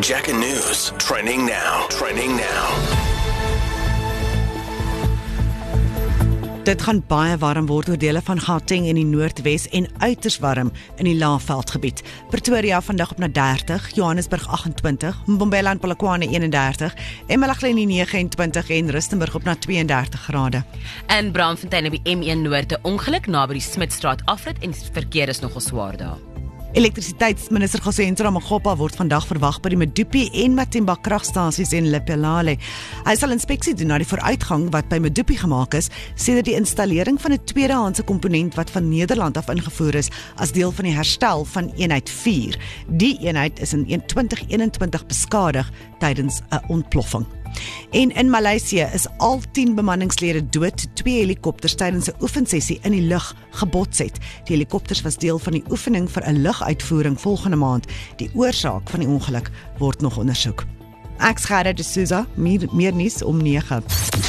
Jacka News. Trending now. Dit gaan baie warm word oor dele van Gauteng in die Noordwes en uiters warm in die Laagveldgebied. Pretoria vandag op na 30, Johannesburg 28, Mbombela en Polokwane 31, Emalakeni 29 en Rustenburg op na 32 grade. In Braamfontein op die M1 Noord 'n ongeluk naby die Smitstraat afrit en verkeer is nogal swaar daar. Elektrisiteitsminister Gosentro Ramokgopa word vandag verwag by die Medupi en Matimba kragstasies in Lepelale. Hy sal inspeksie doen na die vooruitgang wat by Medupi gemaak is sedert die installering van 'n tweedehandse komponent wat van Nederland af ingevoer is as deel van die herstel van eenheid 4. Die eenheid is in 2021 beskadig tydens 'n ontploffing. En in Maleisië is al 10 bemanningslede dood toe 2 helikopters tydens 'n oefensessie in die lug gebots het. Die helikopters was deel van die oefening vir 'n luguitvoering volgende maand. Die oorsaak van die ongeluk word nog ondersoek. Ek's Gerda de Souza, meer nuus om 9.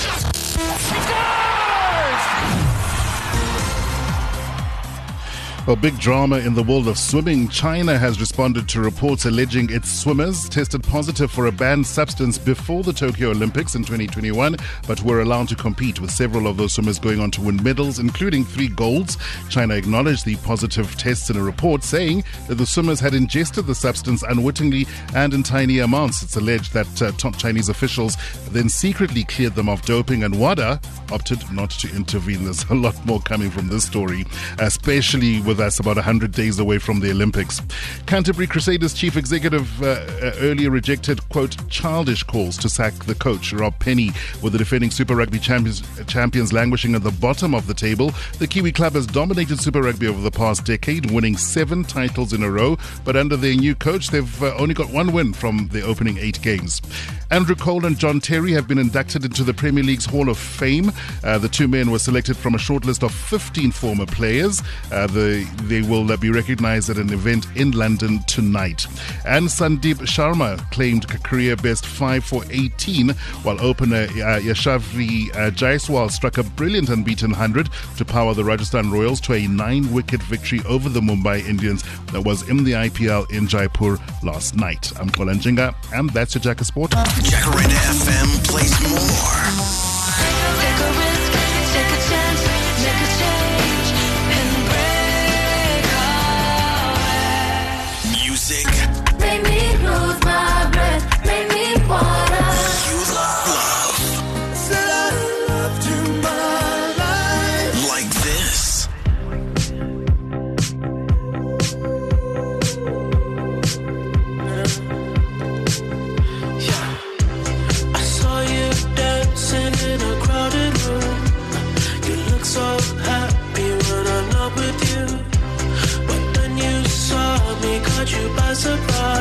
A big drama in the world of swimming. China has responded to reports alleging its swimmers tested positive for a banned substance before the Tokyo Olympics in 2021, but were allowed to compete, with several of those swimmers going on to win medals, including 3 golds. China acknowledged the positive tests in a report, saying that the swimmers had ingested the substance unwittingly and in tiny amounts. It's alleged that top Chinese officials then secretly cleared them of doping, and WADA opted not to intervene. There's a lot more coming from this story, especially with us about 100 days away from the Olympics. Canterbury Crusaders chief executive earlier rejected, quote, childish calls to sack the coach, Rob Penny. With the defending Super Rugby champions languishing at the bottom of the table, the Kiwi club has dominated Super Rugby over the past decade, winning 7 titles in a row, but under their new coach, they've only got 1 win from their opening 8 games. Andrew Cole and John Terry have been inducted into the Premier League's Hall of Fame. The 2 men were selected from a shortlist of 15 former players. They will be recognised at an event in London tonight. And Sandeep Sharma claimed career best 5 for 18, while opener Yashasvi Jaiswal struck a brilliant unbeaten 100 to power the Rajasthan Royals to a 9-wicket victory over the Mumbai Indians that was in the IPL in Jaipur last night. I'm Kolan Jinga, and that's your Jacka Sport. Jacaranda FM plays more. Take a risk, take a chance, make a change, and break away. Music Make me lose my breath, make me wanna. you love. Said I loved you my life. Like this. I saw you dancing in a crowded room. You look so happy when I'm not with you. But then you saw me, caught you by surprise.